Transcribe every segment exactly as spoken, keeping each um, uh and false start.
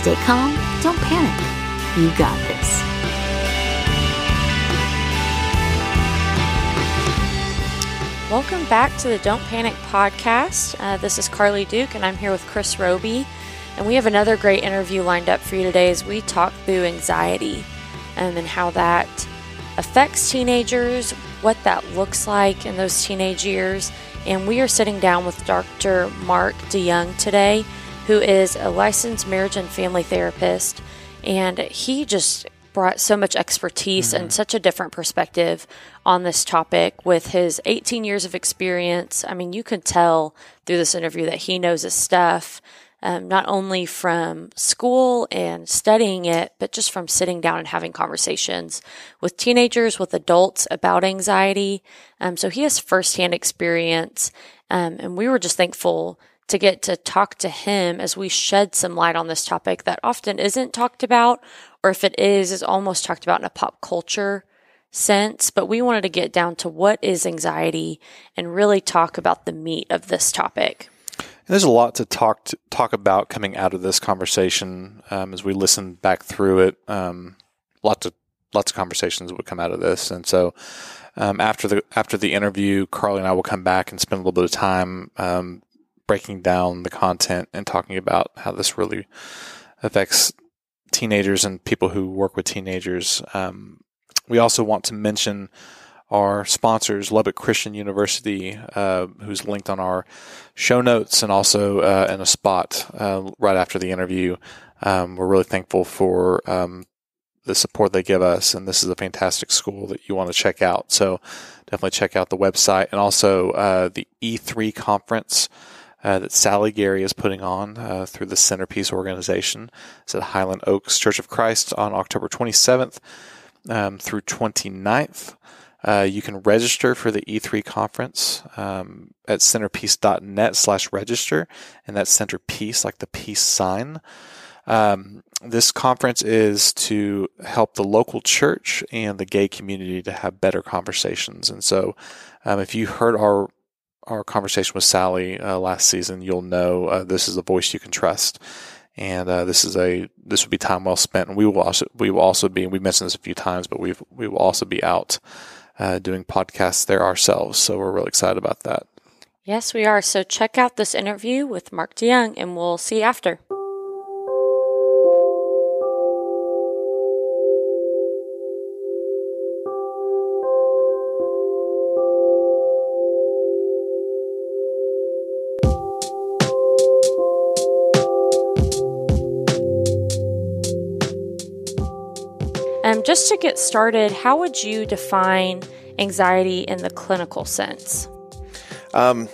Stay calm, don't panic. You got this. Welcome back to the Don't Panic podcast. Uh, this is Carly Duke, and I'm here with Chris Roby. And we have another great interview lined up for you today as we talk through anxiety um, and how that affects teenagers, what that looks like in those teenage years. And we are sitting down with Doctor Mark DeYoung today, who is a licensed marriage and family therapist. And he just brought so much expertise mm-hmm. and such a different perspective on this topic with his eighteen years of experience. I mean, you can tell through this interview that he knows his stuff, um, not only from school and studying it, but just from sitting down and having conversations with teenagers, with adults about anxiety. Um, so he has firsthand experience, um, and we were just thankful to get to talk to him as we shed some light on this topic that often isn't talked about, or if it is, is almost talked about in a pop culture sense. But we wanted to get down to what is anxiety and really talk about the meat of this topic. And there's a lot to talk to, talk about coming out of this conversation um, as we listen back through it. Um, lots of lots of conversations would come out of this, and so um, after the after the interview, Carly and I will come back and spend a little bit of time um, breaking down the content and talking about how this really affects teenagers and people who work with teenagers. Um, we also want to mention our sponsors, Lubbock Christian University, uh, who's linked on our show notes and also uh, in a spot uh, right after the interview. Um, we're really thankful for um, the support they give us, and this is a fantastic school that you want to check out. So definitely check out the website, and also uh, the E three conference Uh, that Sally Gary is putting on uh, through the Centerpiece organization. It's at Highland Oaks Church of Christ on October twenty-seventh um, through twenty-ninth. Uh, you can register for the E three conference um, at centerpiece.net slash register, and that's centerpiece, like the peace sign. Um, this conference is to help the local church and the gay community to have better conversations. And so um, if you heard our our conversation with Sally uh, last season, you'll know uh, this is a voice you can trust, and uh, this is a this would be time well spent. And we will also we will also be we mentioned this a few times, but we we will also be out uh, doing podcasts there ourselves. So we're really excited about that. Yes, we are. So check out this interview with Mark DeYoung, and we'll see you after. Um, just to get started, how would you define anxiety in the clinical sense? Um,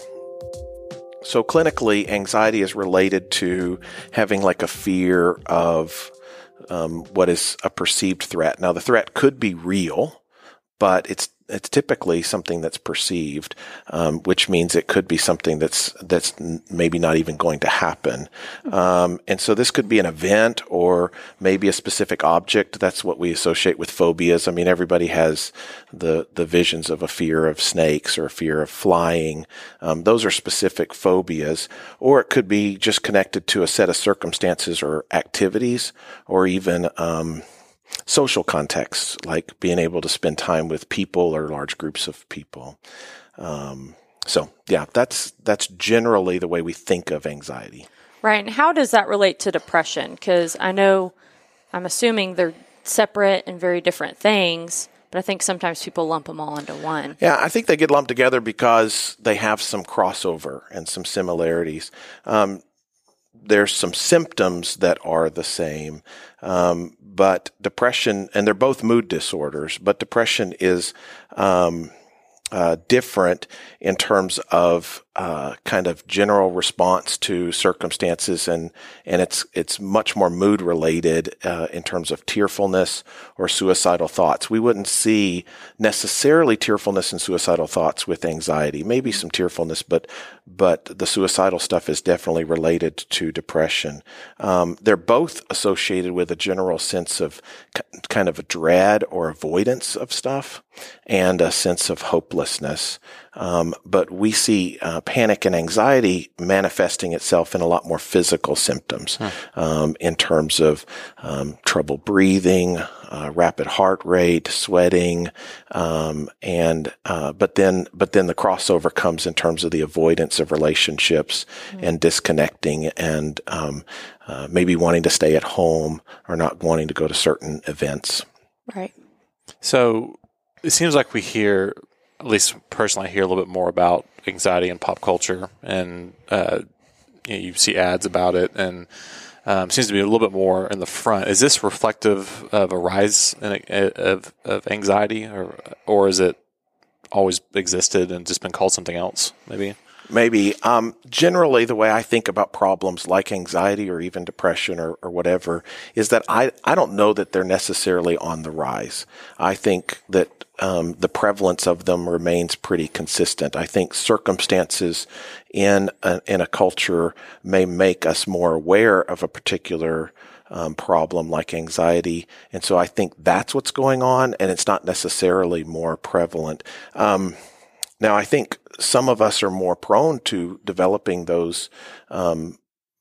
so clinically, anxiety is related to having like a fear of um, what is a perceived threat. Now, the threat could be real, but it's it's typically something that's perceived, um, which means it could be something that's that's maybe not even going to happen. Um, and so this could be an event or maybe a specific object. That's what we associate with phobias. I mean, everybody has the the visions of a fear of snakes or a fear of flying. Um, those are specific phobias. Or it could be just connected to a set of circumstances or activities, or even um social contexts, like being able to spend time with people or large groups of people. Um, so, yeah, that's that's generally the way we think of anxiety. Right. And how does that relate to depression? Because I know, I'm assuming they're separate and very different things, but I think sometimes people lump them all into one. Yeah, I think they get lumped together because they have some crossover and some similarities. Um, there's some symptoms that are the same, um, but depression, and they're both mood disorders, but depression is um, uh, different in terms of uh, kind of general response to circumstances, and and it's it's much more mood related uh, in terms of tearfulness or suicidal thoughts. We wouldn't see necessarily tearfulness and suicidal thoughts with anxiety. Maybe some tearfulness, but but the suicidal stuff is definitely related to depression. Um, they're both associated with a general sense of k- kind of a dread or avoidance of stuff, and a sense of hopelessness. hopelessness, um, but we see uh, panic and anxiety manifesting itself in a lot more physical symptoms, hmm. um, in terms of um, trouble breathing, uh, rapid heart rate, sweating, um, and uh, but then but then the crossover comes in terms of the avoidance of relationships hmm. and disconnecting and um, uh, maybe wanting to stay at home or not wanting to go to certain events. Right. So it seems like we hear, at least personally, I hear a little bit more about anxiety in pop culture, and uh, you know, you see ads about it, and um, seems to be a little bit more in the front. Is this reflective of a rise in, of, of anxiety, or or is it always existed and just been called something else, maybe? Maybe. Um, generally, the way I think about problems like anxiety or even depression or, or whatever is that I, I don't know that they're necessarily on the rise. I think that um, the prevalence of them remains pretty consistent. I think circumstances in a, in a culture may make us more aware of a particular um, problem like anxiety. And so I think that's what's going on, and it's not necessarily more prevalent. Um, now, I think some of us are more prone to developing those um,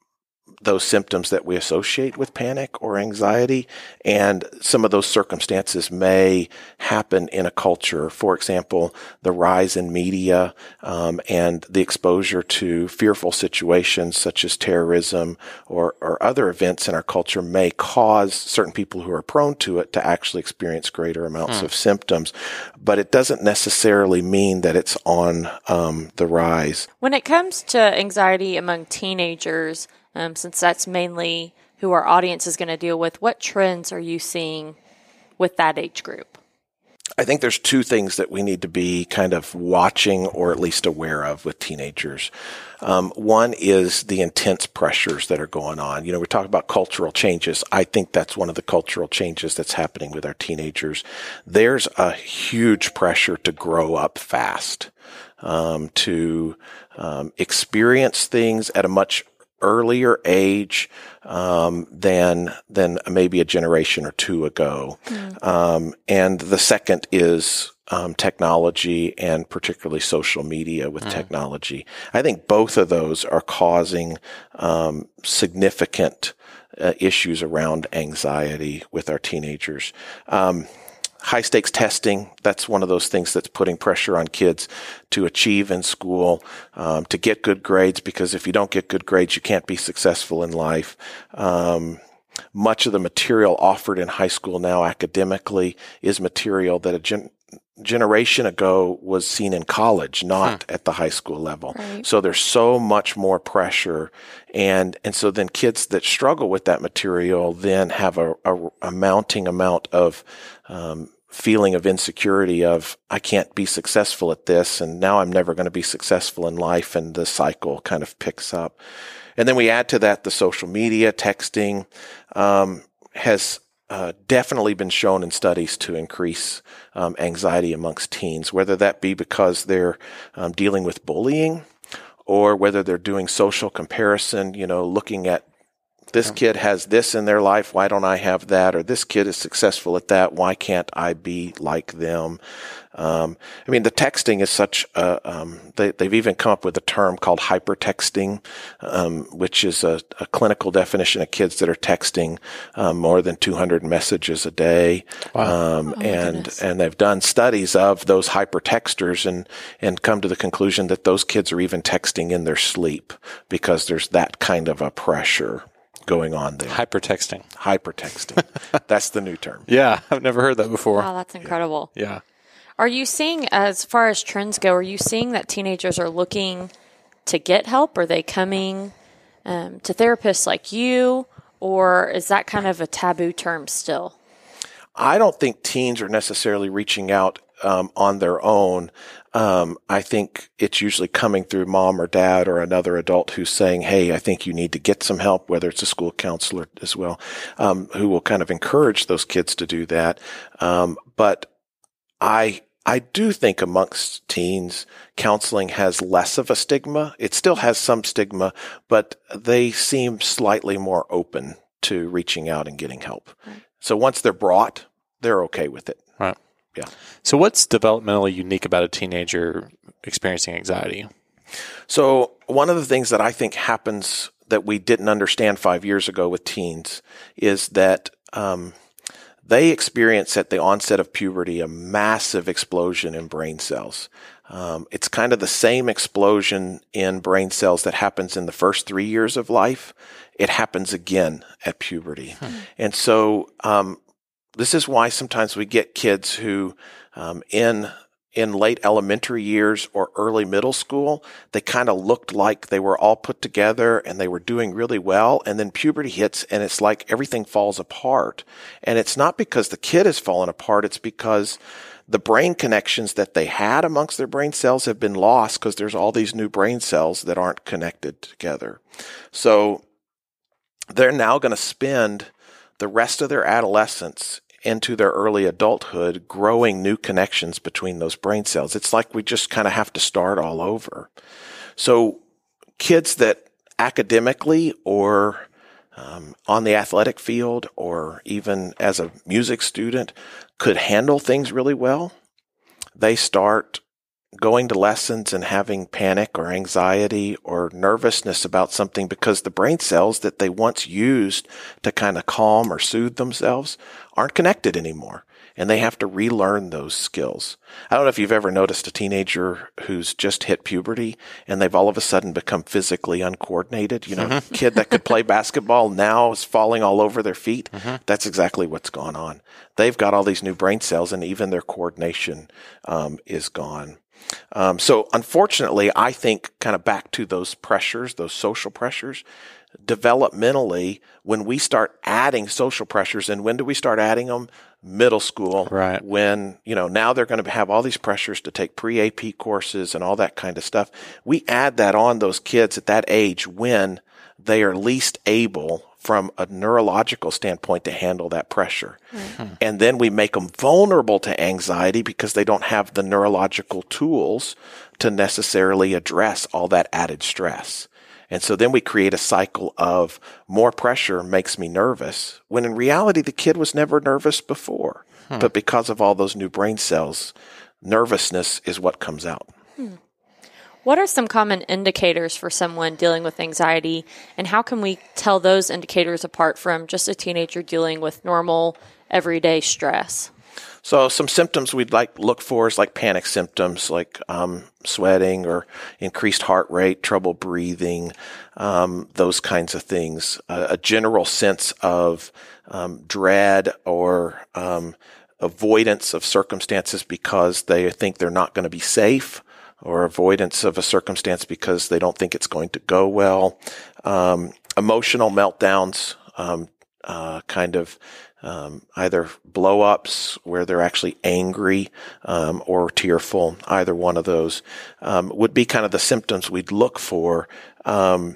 those symptoms that we associate with panic or anxiety, and some of those circumstances may happen in a culture. For example, the rise in media um, and the exposure to fearful situations such as terrorism or, or other events in our culture may cause certain people who are prone to it to actually experience greater amounts hmm. of symptoms, but it doesn't necessarily mean that it's on um, the rise. When it comes to anxiety among teenagers, Um, since that's mainly who our audience is going to deal with, what trends are you seeing with that age group? I think there's two things that we need to be kind of watching or at least aware of with teenagers. Um, one is the intense pressures that are going on. You know, we talk about cultural changes. I think that's one of the cultural changes that's happening with our teenagers. There's a huge pressure to grow up fast, um, to um, experience things at a much earlier age um, than than maybe a generation or two ago. Mm. Um, and the second is um, technology, and particularly social media with mm. technology. I think both of those are causing um, significant uh, issues around anxiety with our teenagers. Um, High stakes testing, that's one of those things that's putting pressure on kids to achieve in school, um, to get good grades, because if you don't get good grades, you can't be successful in life. Um, much of the material offered in high school now academically is material that a gen- generation ago was seen in college, not hmm. at the high school level. Right. So there's so much more pressure. And, and so then kids that struggle with that material then have a, a, a mounting amount of, um, feeling of insecurity of, I can't be successful at this, and now I'm never going to be successful in life, and the cycle kind of picks up. And then we add to that the social media, texting, um, has Uh, definitely been shown in studies to increase um, anxiety amongst teens, whether that be because they're um, dealing with bullying or whether they're doing social comparison, you know, looking at this kid has this in their life, why don't I have that? Or this kid is successful at that, why can't I be like them? Um, I mean, the texting is such a, um, they, they've even come up with a term called hypertexting, um, which is a, a clinical definition of kids that are texting um, more than two hundred messages a day. Wow. Um, oh and, goodness. and they've done studies of those hypertexters and, and come to the conclusion that those kids are even texting in their sleep because there's that kind of a pressure going on there. Hypertexting. Hypertexting. That's the new term. Yeah, I've never heard that before. Wow, that's incredible. Yeah. yeah. Are you seeing, as far as trends go, are you seeing that teenagers are looking to get help? Are they coming um, to therapists like you, or is that kind of a taboo term still? I don't think teens are necessarily reaching out um, on their own. Um, I think it's usually coming through mom or dad or another adult who's saying, hey, I think you need to get some help, whether it's a school counselor as well, um, who will kind of encourage those kids to do that. Um, but I I do think amongst teens, counseling has less of a stigma. It still has some stigma, but they seem slightly more open to reaching out and getting help. Right. So once they're brought, they're okay with it. Right. Yeah. So what's developmentally unique about a teenager experiencing anxiety? So one of the things that I think happens that we didn't understand five years ago with teens is that um, they experience at the onset of puberty a massive explosion in brain cells. Um, it's kind of the same explosion in brain cells that happens in the first three years of life. It happens again at puberty. Hmm. And so um, this is why sometimes we get kids who um, in in late elementary years or early middle school, they kind of looked like they were all put together and they were doing really well. And then puberty hits and it's like everything falls apart. And it's not because the kid has fallen apart. It's because the brain connections that they had amongst their brain cells have been lost because there's all these new brain cells that aren't connected together. So they're now going to spend the rest of their adolescence into their early adulthood growing new connections between those brain cells. It's like we just kind of have to start all over. So kids that academically or um, on the athletic field or even as a music student could handle things really well, they start going to lessons and having panic or anxiety or nervousness about something because the brain cells that they once used to kind of calm or soothe themselves aren't connected anymore. And they have to relearn those skills. I don't know if you've ever noticed a teenager who's just hit puberty and they've all of a sudden become physically uncoordinated. You know, mm-hmm. kid that could play basketball now is falling all over their feet. Mm-hmm. That's exactly what's gone on. They've got all these new brain cells and even their coordination um, is gone. Um, so unfortunately, I think kind of back to those pressures, those social pressures, developmentally, when we start adding social pressures, and when do we start adding them? Middle school, right? When, you know, now they're going to have all these pressures to take pre-A P courses and all that kind of stuff. We add that on those kids at that age when they are least able from a neurological standpoint to handle that pressure. Mm-hmm. And then we make them vulnerable to anxiety because they don't have the neurological tools to necessarily address all that added stress. And so then we create a cycle of more pressure makes me nervous, when in reality the kid was never nervous before. Hmm. But because of all those new brain cells, nervousness is what comes out. Hmm. What are some common indicators for someone dealing with anxiety, and how can we tell those indicators apart from just a teenager dealing with normal, everyday stress? So some symptoms we'd like look for is like panic symptoms, like um, sweating or increased heart rate, trouble breathing, um, those kinds of things. Uh, a general sense of um, dread or um, avoidance of circumstances because they think they're not going to be safe, or avoidance of a circumstance because they don't think it's going to go well. Um, emotional meltdowns, um, uh, kind of um, either blow-ups where they're actually angry um, or tearful. Either one of those um, would be kind of the symptoms we'd look for. Um,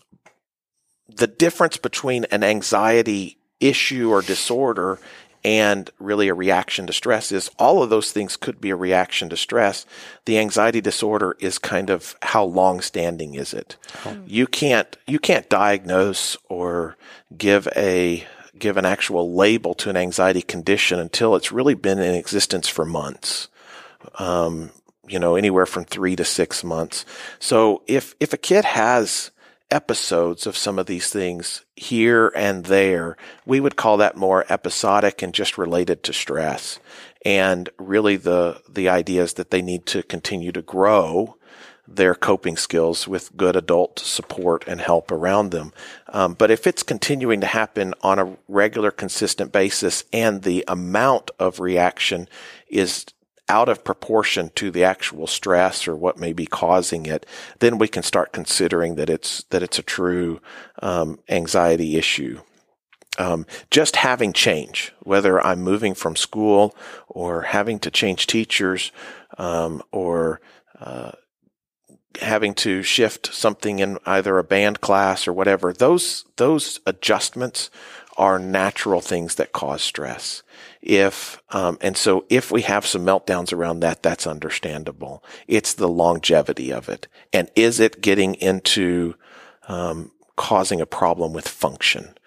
the difference between an anxiety issue or disorder and really a reaction to stress is all of those things could be a reaction to stress. The anxiety disorder is kind of how long-standing is it? Oh. You can't you can't diagnose or give a give an actual label to an anxiety condition until it's really been in existence for months. Um, you know, anywhere from three to six months. So if if a kid has episodes of some of these things here and there, we would call that more episodic and just related to stress. And really the the idea is that they need to continue to grow their coping skills with good adult support and help around them. Um, but if it's continuing to happen on a regular, consistent basis and the amount of reaction is out of proportion to the actual stress or what may be causing it, then we can start considering that it's that it's a true um, anxiety issue. Um, just having change, whether I'm moving from school or having to change teachers um, or uh, having to shift something in either a band class or whatever, those those adjustments are natural things that cause stress. If um, and so if we have some meltdowns around that, that's understandable. It's the longevity of it, and is it getting into um, causing a problem with function?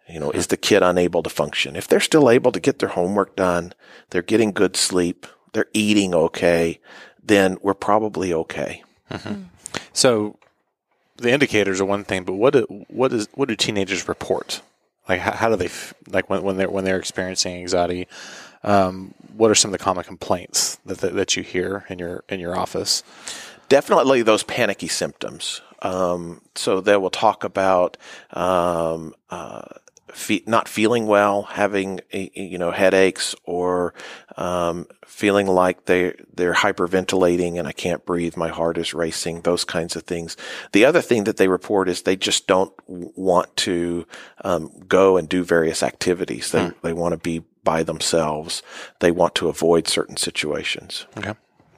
You know, is the kid unable to function? If they're still able to get their homework done, they're getting good sleep, they're eating okay, then we're probably okay. Mm-hmm. Mm. So the indicators are one thing, but what do, what is what do teenagers report? Like how, how do they like when when they're when they're experiencing anxiety? Um, what are some of the common complaints that, that that you hear in your in your office? Definitely those panicky symptoms. Um, so they will talk about um, uh, fe- not feeling well, having you know headaches, or um, feeling like they they're hyperventilating and I can't breathe, my heart is racing, those kinds of things. The other thing that they report is they just don't want to um, go and do various activities. They hmm. they want to be by themselves. They want to avoid certain situations. Okay.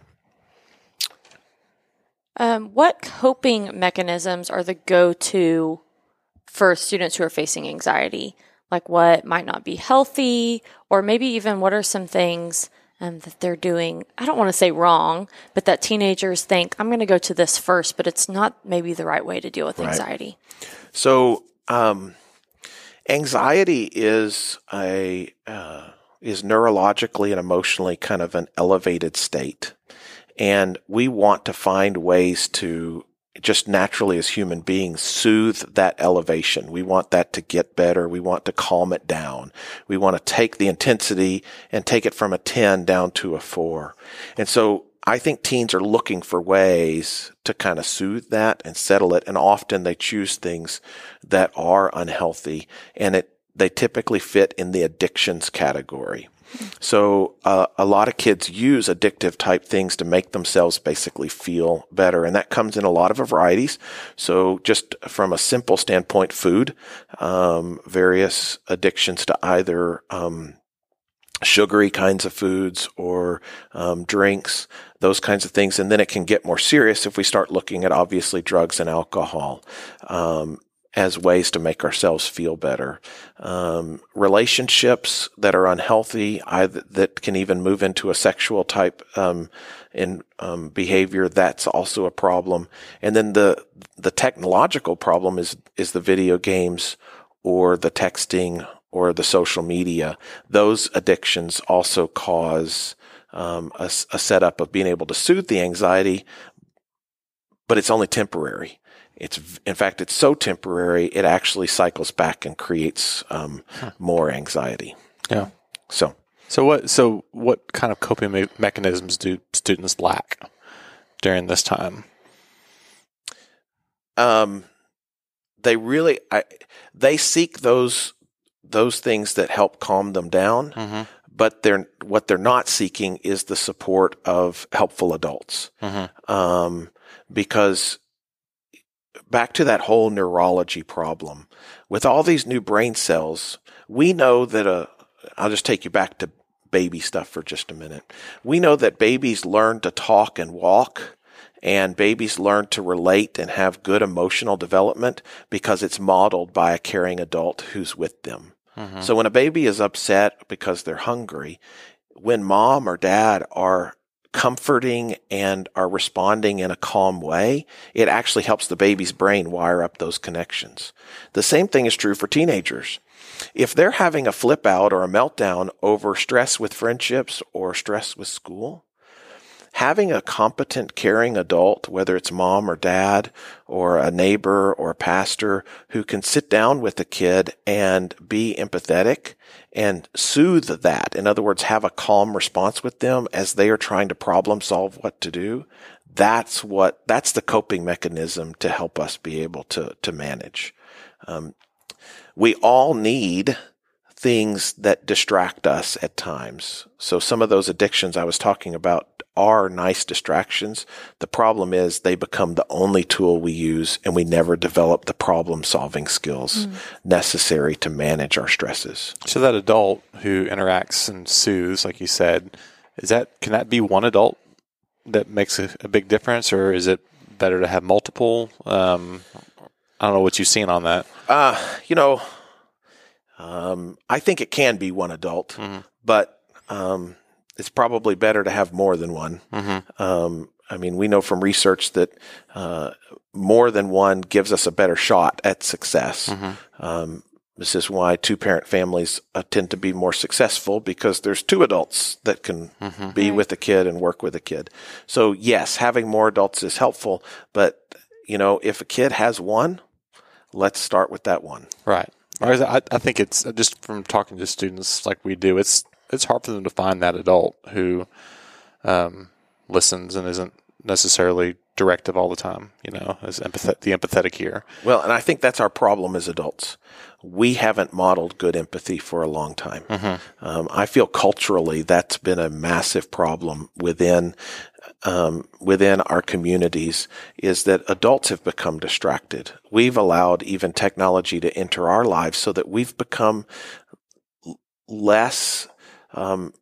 Um, what coping mechanisms are the go-to for students who are facing anxiety? Like what might not be healthy, or maybe even what are some things um, that they're doing, I don't want to say wrong, but that teenagers think, I'm going to go to this first, but it's not maybe the right way to deal with right. anxiety. So um, anxiety is a uh, is neurologically and emotionally kind of an elevated state. And we want to find ways to just naturally as human beings soothe that elevation. We want that to get better. We want to calm it down. We want to take the intensity and take it from a ten down to a four. And so I think teens are looking for ways to kind of soothe that and settle it. And often they choose things that are unhealthy, and it they typically fit in the addictions category. So uh, a lot of kids use addictive type things to make themselves basically feel better. And that comes in a lot of varieties. So just from a simple standpoint, food, um, various addictions to either um, sugary kinds of foods or um, drinks, those kinds of things. And then it can get more serious if we start looking at obviously drugs and alcohol. Um, as ways to make ourselves feel better. Um, relationships that are unhealthy, either, that can even move into a sexual type um, in um, behavior, that's also a problem. And then the the technological problem is is the video games or the texting or the social media. Those addictions also cause um, a, a setup of being able to soothe the anxiety, but it's only temporary. It's, in fact, it's so temporary, it actually cycles back and creates um, huh. more anxiety. Yeah. So, so what? So, what kind of coping me- mechanisms do students lack during this time? Um, they really, I, they seek those those things that help calm them down, mm-hmm. but they're what they're not seeking is the support of helpful adults, mm-hmm. um, because. Back to that whole neurology problem. With all these new brain cells, we know that a, I'll just take you back to baby stuff for just a minute. We know that babies learn to talk and walk, and babies learn to relate and have good emotional development because it's modeled by a caring adult who's with them. Mm-hmm. So when a baby is upset because they're hungry, when mom or dad are comforting and are responding in a calm way, it actually helps the baby's brain wire up those connections. The same thing is true for teenagers. If they're having a flip out or a meltdown over stress with friendships or stress with school, having a competent, caring adult, whether it's mom or dad or a neighbor or a pastor, who can sit down with the kid and be empathetic and soothe that. In other words, have a calm response with them as they are trying to problem solve what to do. That's what, that's the coping mechanism to help us be able to, to manage. Um, we all need things that distract us at times. So some of those addictions I was talking about are nice distractions. The problem is they become the only tool we use, and we never develop the problem-solving skills mm. necessary to manage our stresses. So that adult who interacts and soothes, like you said, is that can that be one adult that makes a, a big difference, or is it better to have multiple? Um, I don't know what you've seen on that. Uh, you know, um, I think it can be one adult, mm-hmm. but um, it's probably better to have more than one. Mm-hmm. Um, I mean, we know from research that uh, more than one gives us a better shot at success. Mm-hmm. Um, This is why two-parent families uh, tend to be more successful, because there's two adults that can mm-hmm. be right. with a kid and work with a kid. So yes, having more adults is helpful, but you know, if a kid has one, let's start with that one. Right. I, I think it's just from talking to students like we do, it's it's hard for them to find that adult who um, listens and isn't necessarily directive all the time, you know, as empath- the empathetic ear. Well, and I think that's our problem as adults. We haven't modeled good empathy for a long time. Mm-hmm. Um, I feel culturally that's been a massive problem within um, within our communities, is that adults have become distracted. We've allowed even technology to enter our lives so that we've become less um,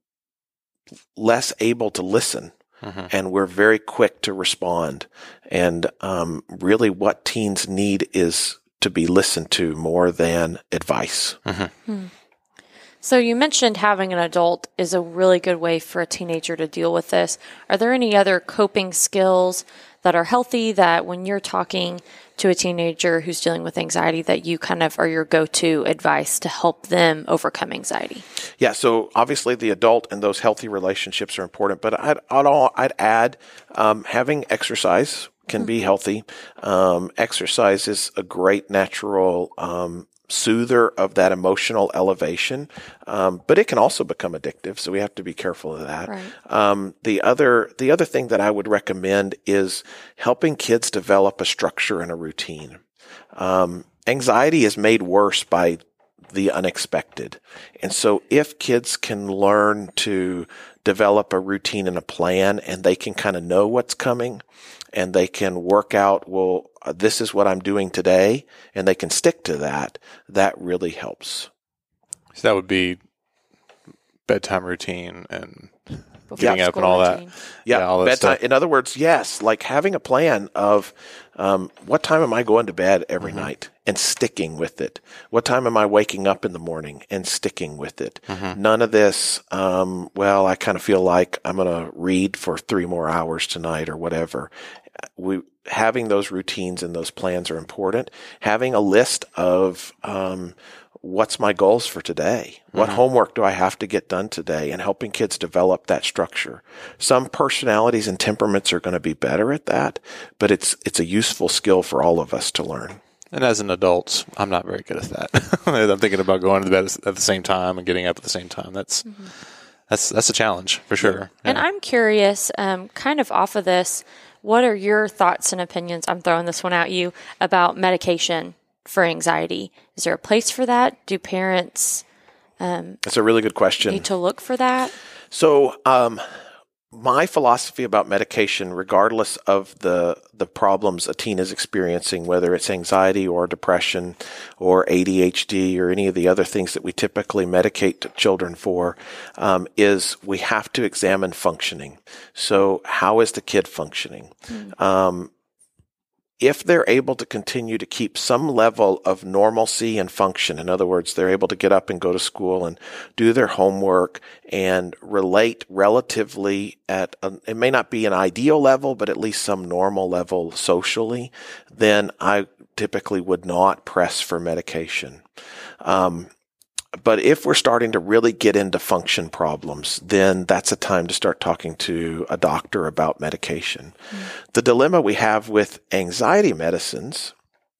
less able to listen. Mm-hmm. And we're very quick to respond. And um, really what teens need is to be listened to more than advice. Mm-hmm. Hmm. So you mentioned having an adult is a really good way for a teenager to deal with this. Are there any other coping skills that are healthy that when you're talking to a teenager who's dealing with anxiety that you kind of are your go-to advice to help them overcome anxiety? Yeah, so obviously the adult and those healthy relationships are important, but I'd, I'd, all, I'd add um, having exercise can mm-hmm. be healthy. Um, exercise is a great natural um soother of that emotional elevation, um, but it can also become addictive. So we have to be careful of that. Right. Um, the other, the other thing that I would recommend is helping kids develop a structure and a routine. Um, anxiety is made worse by the unexpected. And so if kids can learn to develop a routine and a plan, and they can kind of know what's coming, and they can work out, well, this is what I'm doing today, and they can stick to that, that really helps. So that would be bedtime routine and Before getting up and all routine. that. Yeah, yeah all that bedtime. stuff. In other words, yes, like having a plan of um, what time am I going to bed every mm-hmm. night and sticking with it? What time am I waking up in the morning and sticking with it? Mm-hmm. None of this, um, well, I kind of feel like I'm going to read for three more hours tonight or whatever. We having those routines and those plans are important. Having a list of um, what's my goals for today? What mm-hmm. homework do I have to get done today? And helping kids develop that structure. Some personalities and temperaments are going to be better at that, but it's it's a useful skill for all of us to learn. And as an adult, I'm not very good at that. I'm thinking about going to bed at the same time and getting up at the same time. That's mm-hmm. that's that's a challenge for sure. Yeah. And I'm curious, um, kind of off of this, what are your thoughts and opinions? I'm throwing this one at you about medication for anxiety. Is there a place for that? Do parents um, That's a really good question. need to look for that? So um, my philosophy about medication, regardless of the the problems a teen is experiencing, whether it's anxiety or depression or A D H D or any of the other things that we typically medicate children for, um, is we have to examine functioning. So how is the kid functioning? Mm. Um, if they're able to continue to keep some level of normalcy and function, in other words, they're able to get up and go to school and do their homework and relate relatively at, a, it may not be an ideal level, but at least some normal level socially, then I typically would not press for medication. Um, But if we're starting to really get into function problems, then that's a time to start talking to a doctor about medication. Mm. The dilemma we have with anxiety medicines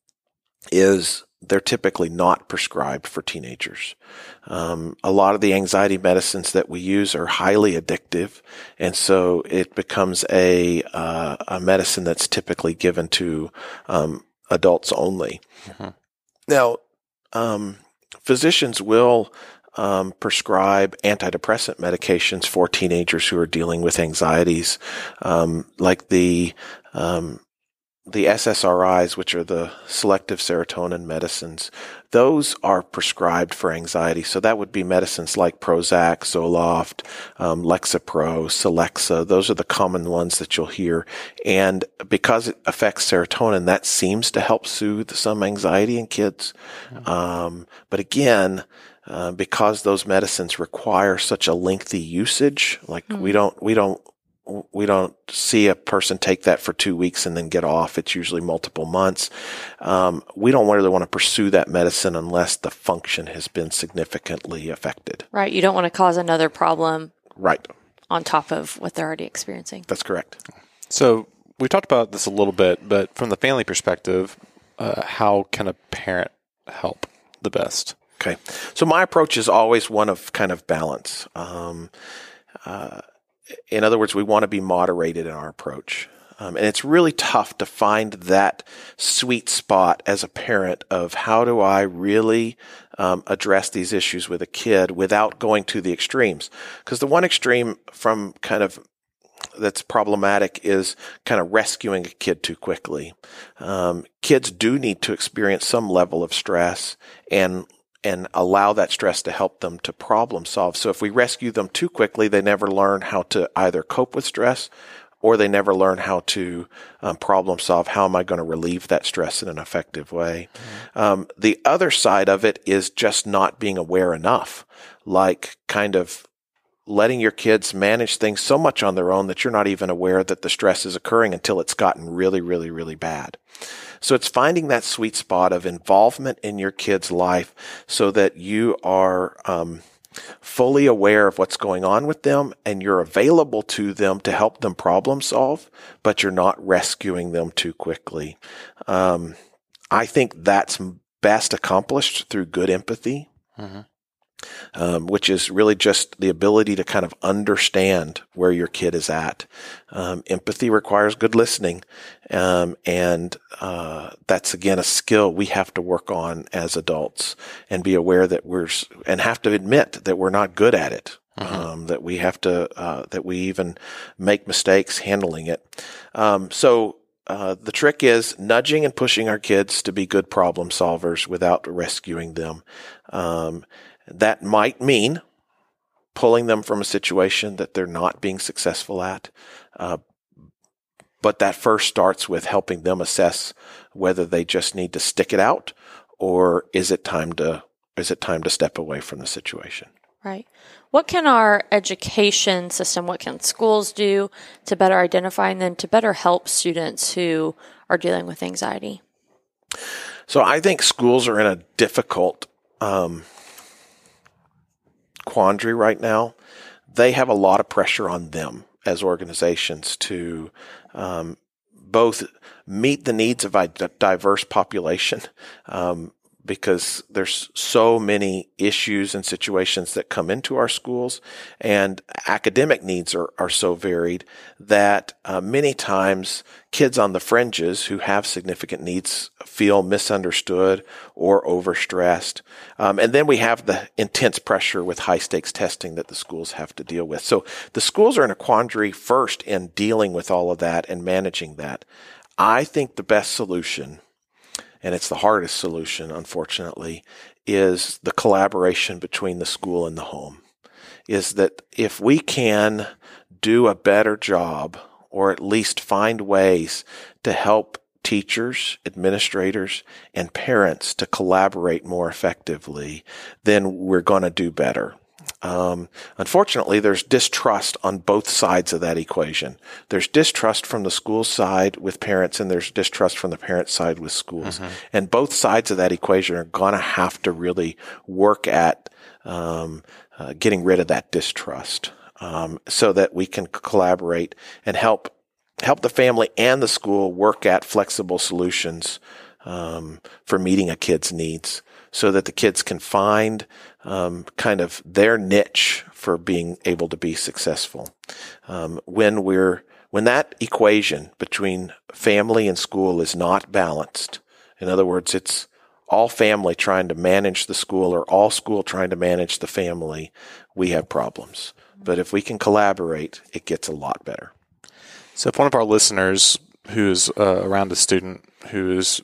is they're typically not prescribed for teenagers. Um, a lot of the anxiety medicines that we use are highly addictive, and so it becomes a uh, a medicine that's typically given to um, adults only. Mm-hmm. Now, um, physicians will um, prescribe antidepressant medications for teenagers who are dealing with anxieties, um, like the um, the S S R Is, which are the selective serotonin medicines. Those are prescribed for anxiety. So that would be medicines like Prozac, Zoloft, um, Lexapro, Celexa. Those are the common ones that you'll hear. And because it affects serotonin, that seems to help soothe some anxiety in kids. Mm-hmm. Um, but again, uh, because those medicines require such a lengthy usage, like mm-hmm. we don't, we don't, we don't see a person take that for two weeks and then get off. It's usually multiple months. Um, we don't really want to pursue that medicine unless the function has been significantly affected. Right. You don't want to cause another problem. Right. On top of what they're already experiencing. That's correct. So we talked about this a little bit, but from the family perspective, uh, how can a parent help the best? Okay. So my approach is always one of kind of balance. Um, uh, in other words, we want to be moderated in our approach. Um, and it's really tough to find that sweet spot as a parent of how do I really um, address these issues with a kid without going to the extremes. Because the one extreme from kind of that's problematic is kind of rescuing a kid too quickly. Um, kids do need to experience some level of stress and and allow that stress to help them to problem solve. So if we rescue them too quickly, they never learn how to either cope with stress or they never learn how to um, problem solve. How am I going to relieve that stress in an effective way? Mm-hmm. Um, the other side of it is just not being aware enough, like kind of letting your kids manage things so much on their own that you're not even aware that the stress is occurring until it's gotten really, really, really bad. So it's finding that sweet spot of involvement in your kid's life so that you are um, fully aware of what's going on with them and you're available to them to help them problem solve, but you're not rescuing them too quickly. Um, I think that's best accomplished through good empathy. Mm-hmm. Um, which is really just the ability to kind of understand where your kid is at. Um, empathy requires good listening. Um, and, uh, that's again a skill we have to work on as adults and be aware that we're, and have to admit that we're not good at it. Mm-hmm. Um, that we have to, uh, that we even make mistakes handling it. Um, so, Uh, the trick is nudging and pushing our kids to be good problem solvers without rescuing them. Um, that might mean pulling them from a situation that they're not being successful at. Uh, but that first starts with helping them assess whether they just need to stick it out or is it time to, is it time to step away from the situation? Right. What can our education system, what can schools do to better identify and then to better help students who are dealing with anxiety? So I think schools are in a difficult um, quandary right now. They have a lot of pressure on them as organizations to um, both meet the needs of a diverse population, um, because there's so many issues and situations that come into our schools, and academic needs are, are so varied that uh, many times kids on the fringes who have significant needs feel misunderstood or overstressed. Um, and then we have the intense pressure with high stakes testing that the schools have to deal with. So the schools are in a quandary first in dealing with all of that and managing that. I think the best solution, and it's the hardest solution, unfortunately, is the collaboration between the school and the home. Is that if we can do a better job, or at least find ways to help teachers, administrators, and parents to collaborate more effectively, then we're going to do better. Um, unfortunately, there's distrust on both sides of that equation. There's distrust from the school side with parents, and there's distrust from the parent side with schools. Mm-hmm. And both sides of that equation are going to have to really work at um, uh, getting rid of that distrust, um, so that we can collaborate and help help the family and the school work at flexible solutions um, for meeting a kid's needs, so that the kids can find um, kind of their niche for being able to be successful. Um, when we're when that equation between family and school is not balanced, in other words, it's all family trying to manage the school or all school trying to manage the family, we have problems. But if we can collaborate, it gets a lot better. So if one of our listeners who's uh, around a student who is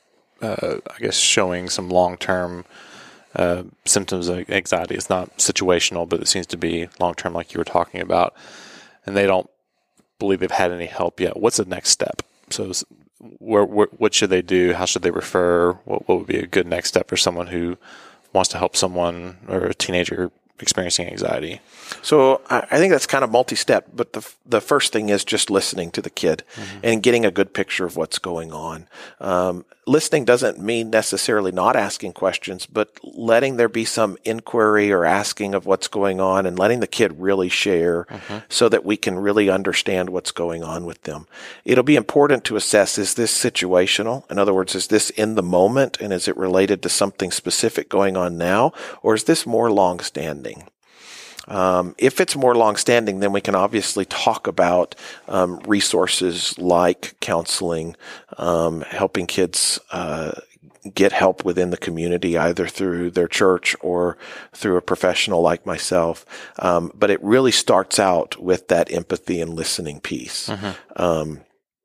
Uh, I guess showing some long-term uh, symptoms of anxiety. It's not situational, but it seems to be long-term, like you were talking about, and they don't believe they've had any help yet. What's the next step? So, where, where, what should they do? How should they refer? What, what would be a good next step for someone who wants to help someone or a teenager experiencing anxiety? So I I think that's kind of multi-step, but the the first thing is just listening to the kid mm-hmm. and getting a good picture of what's going on. Um, listening doesn't mean necessarily not asking questions, but letting there be some inquiry or asking of what's going on and letting the kid really share mm-hmm. so that we can really understand what's going on with them. It'll be important to assess, is this situational? In other words, is this in the moment and is it related to something specific going on now, or is this more long-standing? Um, if it's more long-standing, then we can obviously talk about um, resources like counseling, um, helping kids uh, get help within the community, either through their church or through a professional like myself. Um, but it really starts out with that empathy and listening piece. Mm-hmm. Um,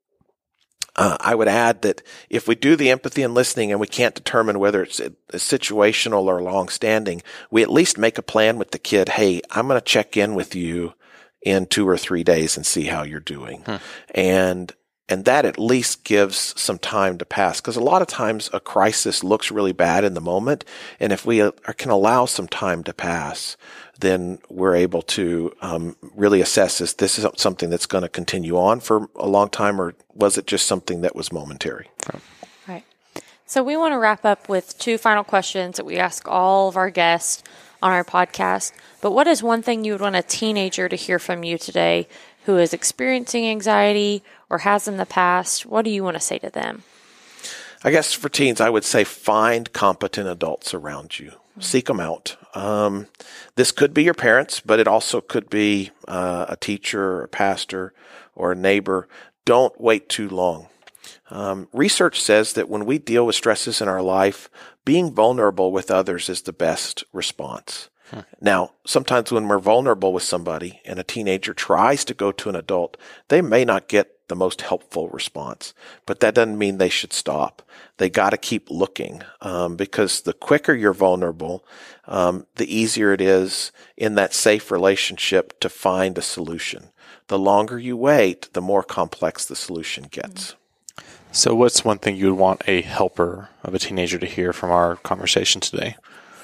Uh, I would add that if we do the empathy and listening and we can't determine whether it's a, a situational or long-standing, we at least make a plan with the kid. Hey, I'm going to check in with you in two or three days and see how you're doing. Hmm. And and that at least gives some time to pass, because a lot of times a crisis looks really bad in the moment. And if we uh, can allow some time to pass, then we're able to um, really assess, is this is something that's going to continue on for a long time, or was it just something that was momentary? Right. So we want to wrap up with two final questions that we ask all of our guests on our podcast. But what is one thing you would want a teenager to hear from you today who is experiencing anxiety or has in the past? What do you want to say to them? I guess for teens, I would say find competent adults around you. Seek them out. Um, this could be your parents, but it also could be uh, a teacher or a pastor or a neighbor. Don't wait too long. Um, research says that when we deal with stresses in our life, being vulnerable with others is the best response. Hmm. Now, sometimes when we're vulnerable with somebody and a teenager tries to go to an adult, they may not get the most helpful response, but that doesn't mean they should stop. They got to keep looking, um, because the quicker you're vulnerable, um, the easier it is in that safe relationship to find a solution. The longer you wait, the more complex the solution gets. So what's one thing you would want a helper of a teenager to hear from our conversation today?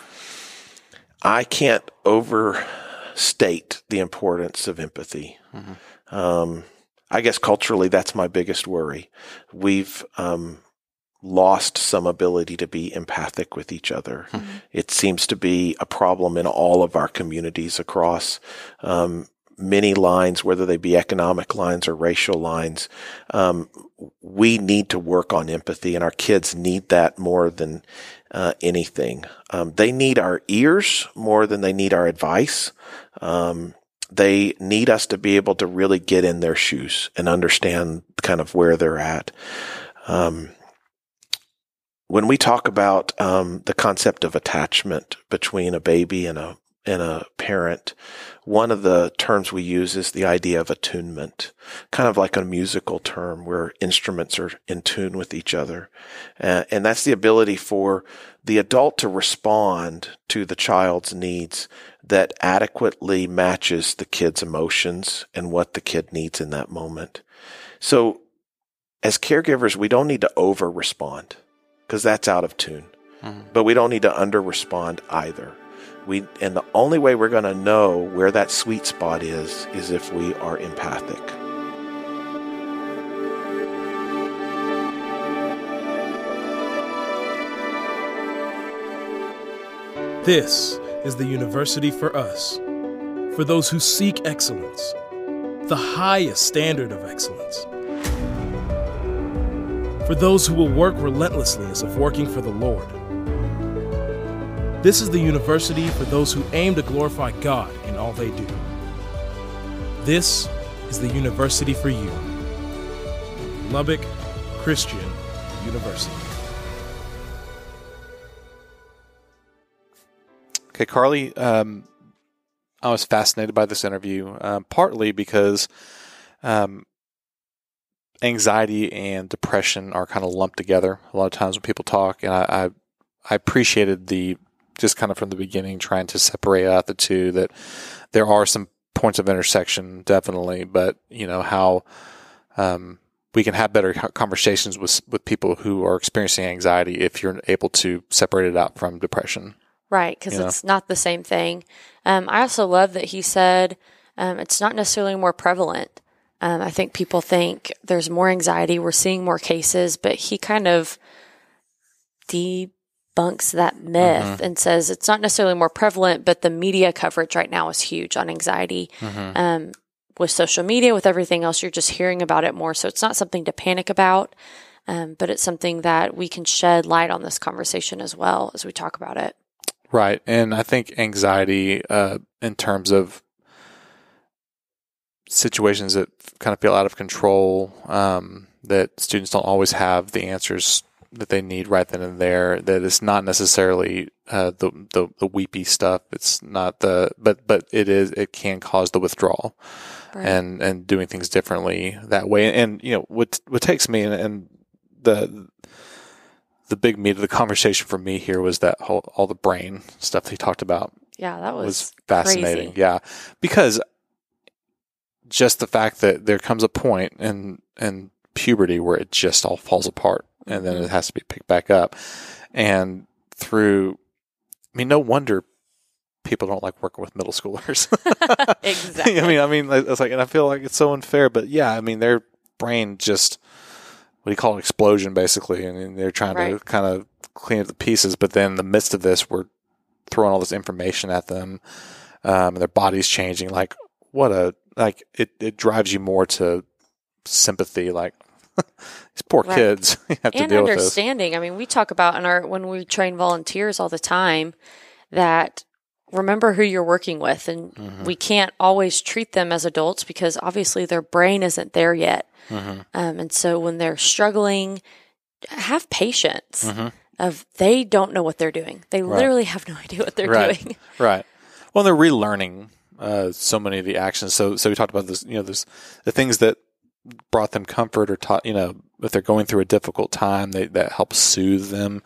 I can't overstate the importance of empathy. Mm-hmm. Um, I guess culturally, that's my biggest worry. We've um, lost some ability to be empathic with each other. Mm-hmm. It seems to be a problem in all of our communities across um, many lines, whether they be economic lines or racial lines. Um, we need to work on empathy, and our kids need that more than uh, anything. Um, they need our ears more than they need our advice. Um, They need us to be able to really get in their shoes and understand kind of where they're at. Um, when we talk about um, the concept of attachment between a baby and a and a parent, one of the terms we use is the idea of attunement, kind of like a musical term where instruments are in tune with each other. Uh, and that's the ability for the adult to respond to the child's needs that adequately matches the kid's emotions and what the kid needs in that moment. So as caregivers, we don't need to over-respond because that's out of tune. Mm-hmm. But we don't need to under-respond either. We, and the only way we're going to know where that sweet spot is, is if we are empathic. This is the university for us, for those who seek excellence, the highest standard of excellence, for those who will work relentlessly as if working for the Lord. This is the university for those who aim to glorify God in all they do. This is the university for you. Lubbock Christian University. Okay, Carly, um, I was fascinated by this interview, um, partly because um, anxiety and depression are kind of lumped together a lot of times when people talk, and I, I, I appreciated the just kind of from the beginning trying to separate out the two, that there are some points of intersection, definitely, but you know, how um, we can have better conversations with with people who are experiencing anxiety if you're able to separate it out from depression. Right, because You know? it's not the same thing. Um, I also love that he said um, it's not necessarily more prevalent. Um, I think people think there's more anxiety, we're seeing more cases, but he kind of debunks that myth Mm-hmm. and says it's not necessarily more prevalent, but the media coverage right now is huge on anxiety. Mm-hmm. Um, with social media, with everything else, you're just hearing about it more. So it's not something to panic about, um, but it's something that we can shed light on this conversation as well as we talk about it. Right. And I think anxiety, uh, in terms of situations that kind of feel out of control, um, that students don't always have the answers that they need right then and there, that it's not necessarily uh, the, the the weepy stuff. It's not the, but but it is, it can cause the withdrawal Right. and, and doing things differently that way. And, you know, what what takes me and, and the the big meat of the conversation for me here was that whole, all the brain stuff that he talked about. Yeah, that was, was fascinating. crazy. Yeah. Because just the fact that there comes a point in, in puberty where it just all falls apart and then it has to be picked back up. And through, I mean, no wonder people don't like working with middle schoolers. Exactly. I mean, I mean, it's like, and I feel like it's so unfair, but yeah, I mean, their brain just, what do you call it, explosion basically. And they're trying Right. to kind of clean up the pieces, but then in the midst of this, we're throwing all this information at them, um, and their body's changing. Like, what a, like, it, it drives you more to sympathy, like, these poor Right. kids have to And deal with this. understanding. I mean, we talk about in our, when we train volunteers all the time, that remember who you're working with, and Mm-hmm. we can't always treat them as adults because obviously their brain isn't there yet. Mm-hmm. Um, and so when they're struggling, have patience. Mm-hmm. Of they don't know what they're doing. They Right. literally have no idea what they're Right. doing. Right. Well, they're relearning uh, so many of the actions. So, so we talked about this. You know, this the things that brought them comfort or taught. You know, if they're going through a difficult time, they, that helps soothe them.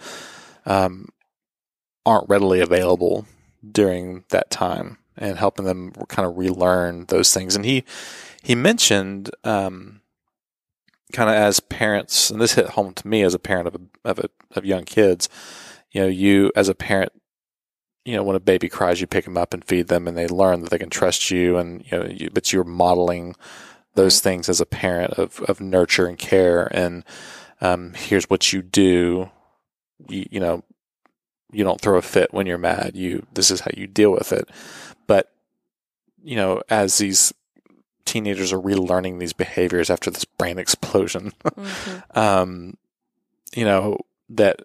Um, aren't readily available during that time, and helping them kind of relearn those things. And he he mentioned um, kind of as parents, and this hit home to me as a parent of a, of a, of young kids. You know, you as a parent, you know, when a baby cries, you pick them up and feed them, and they learn that they can trust you. And you know, you, but you're modeling those things as a parent of of nurture and care. And um, here's what you do. You, you know, you don't throw a fit when you're mad. You this is how you deal with it. But you know, as these teenagers are relearning these behaviors after this brain explosion, Mm-hmm. um, you know, that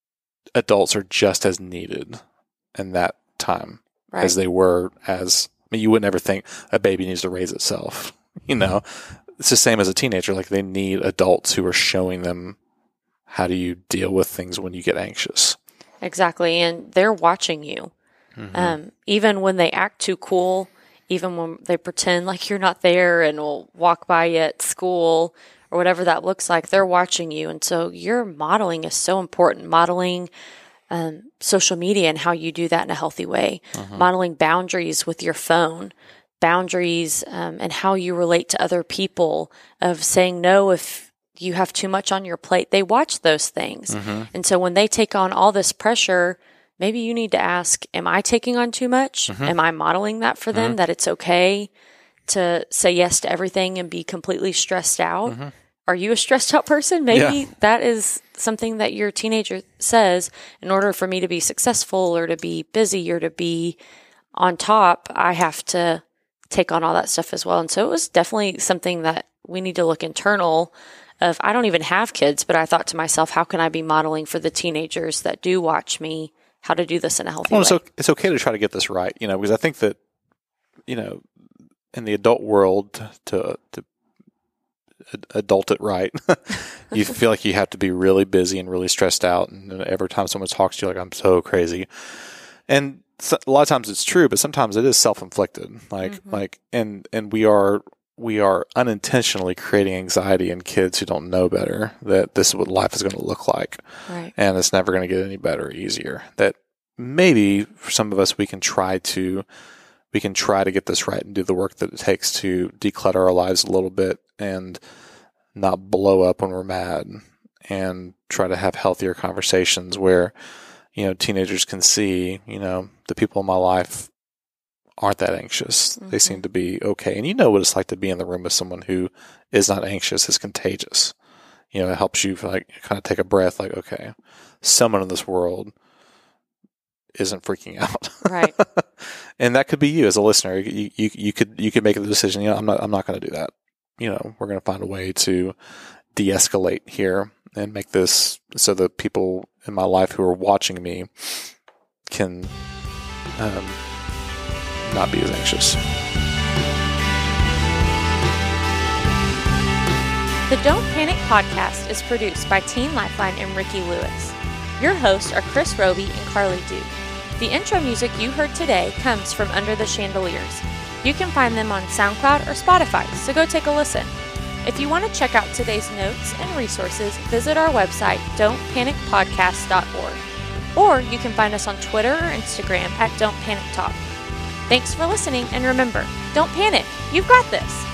adults are just as needed in that time Right. as they were as, I mean, you would never think a baby needs to raise itself, you know, it's the same as a teenager. Like they need adults who are showing them how do you deal with things when you get anxious. Exactly. And they're watching you. Mm-hmm. Um, even when they act too cool, even when they pretend like you're not there and will walk by you at school or whatever that looks like, they're watching you. And so your modeling is so important. Modeling um, social media and how you do that in a healthy way. Mm-hmm. Modeling boundaries with your phone, boundaries um, and how you relate to other people, of saying no if you have too much on your plate. They watch those things. Mm-hmm. And so when they take on all this pressure, maybe you need to ask, am I taking on too much? Mm-hmm. Am I modeling that for them, Mm-hmm. that it's okay to say yes to everything and be completely stressed out? Mm-hmm. Are you a stressed out person? Maybe Yeah. that is something that your teenager says, in order for me to be successful or to be busy or to be on top, I have to take on all that stuff as well. And so it was definitely something that we need to look internal of. I don't even have kids, but I thought to myself, how can I be modeling for the teenagers that do watch me how to do this in a healthy Well, way? it's okay, it's okay to try to get this right, you know, because I think that, you know, in the adult world, to to ad- adult it right, you feel like you have to be really busy and really stressed out, and every time someone talks to you, like, I'm so crazy. And so, a lot of times it's true, but sometimes it is self-inflicted. Like, Mhm. like, and and we are we are unintentionally creating anxiety in kids who don't know better, that this is what life is going to look like. Right. And it's never going to get any better or easier. That maybe for some of us, we can try to, we can try to get this right and do the work that it takes to declutter our lives a little bit and not blow up when we're mad, and try to have healthier conversations where, you know, teenagers can see, you know, the people in my life aren't that anxious. Mm-hmm. They seem to be okay. And you know what it's like to be in the room with someone who is not anxious. It's contagious. You know, it helps you like kind of take a breath, like, okay, someone in this world isn't freaking out. Right. And that could be you as a listener. You, you, you could, you could make the decision, you know, I'm not, I'm not going to do that. You know, we're going to find a way to de-escalate here and make this so that people in my life who are watching me can um, not be as anxious. The Don't Panic podcast is produced by Teen Lifeline and Ricky Lewis. Your hosts are Chris Roby and Carly Duke. The intro music you heard today comes from Under the Chandeliers. You can find them on SoundCloud or Spotify, so go take a listen. If you want to check out today's notes and resources, visit our website, don't panic podcast dot org. Or you can find us on Twitter or Instagram at Don't Panic Talk. Thanks for listening, and remember, don't panic. You've got this.